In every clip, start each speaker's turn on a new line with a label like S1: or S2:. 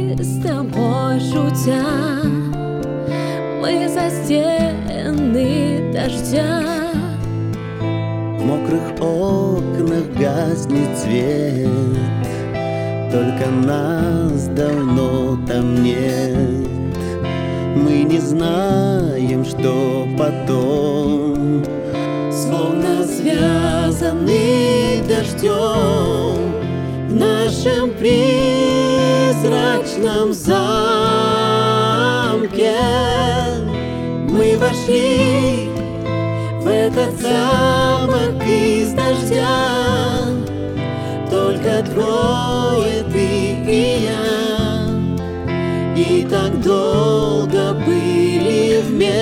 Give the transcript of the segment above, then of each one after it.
S1: с тобой шутя, мы за стены дождя.
S2: В мокрых окнах гаснет свет, только нас давно там нет. Мы не знаем, что потом,
S1: Словно связаны дождем в нашем призрачном замке. Мы вошли в этот замок из дождя, только двое, ты и я. И так долго были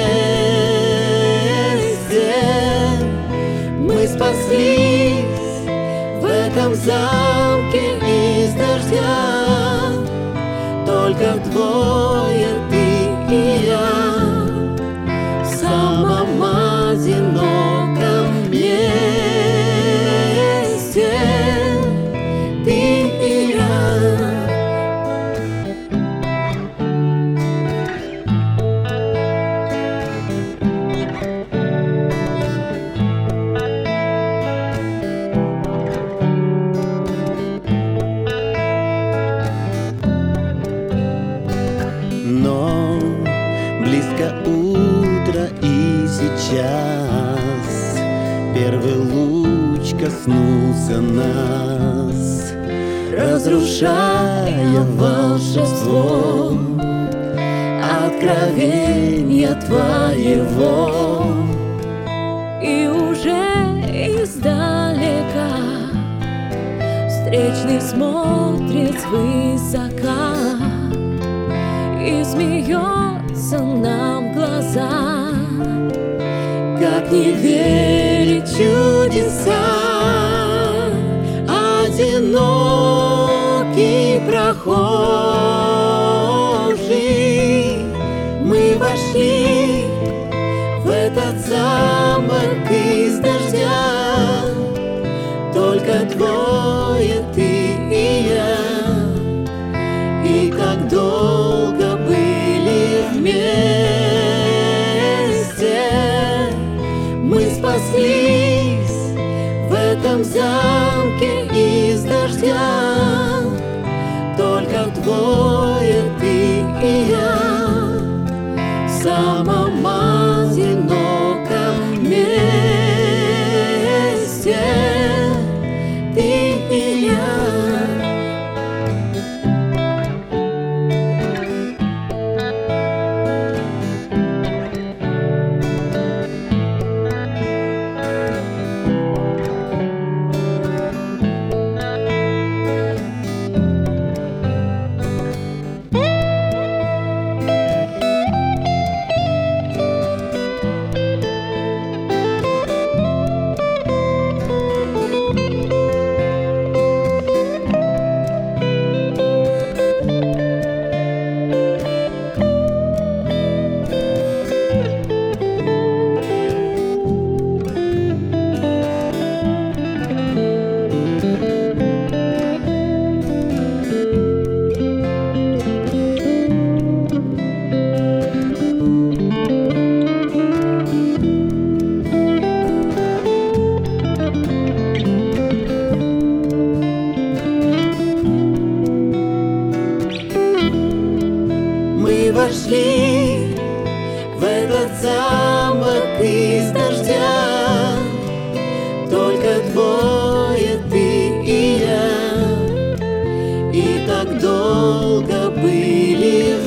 S1: вместе. Мы спаслись в этом замке из дождя, только двое, ты и я. В самом одиноком месте ты и я.
S2: но близко утро, и сейчас первый луч коснулся нас, разрушая волшебство откровения твоего.
S1: И уже издалека встречный смотрит свысока и смеется нам в глаза.
S2: Как не верить чудеса, одинокий прохожий, мы вошли в этот замок из дождя, только двое, ты и я. И как долго были вместе, мы спаслись в этом замке из дождя, только двое, ты и я. В самом одиноком месте ты и я. Мы вошли в этот замок из дождя, только двое, ты и я. И так долго были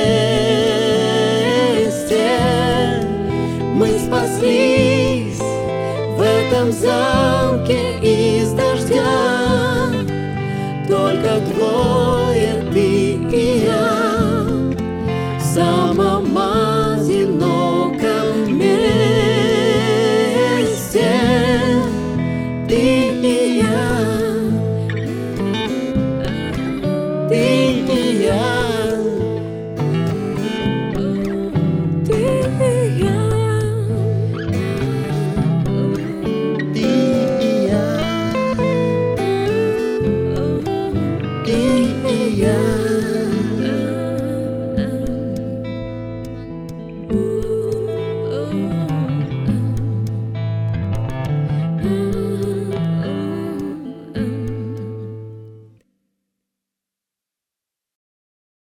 S2: вместе, мы спаслись в этом замке из дождя, только двое, ты и я. В самом одиноком месте ты и я. Ты и я.
S1: Ты и я.
S2: Ты и я.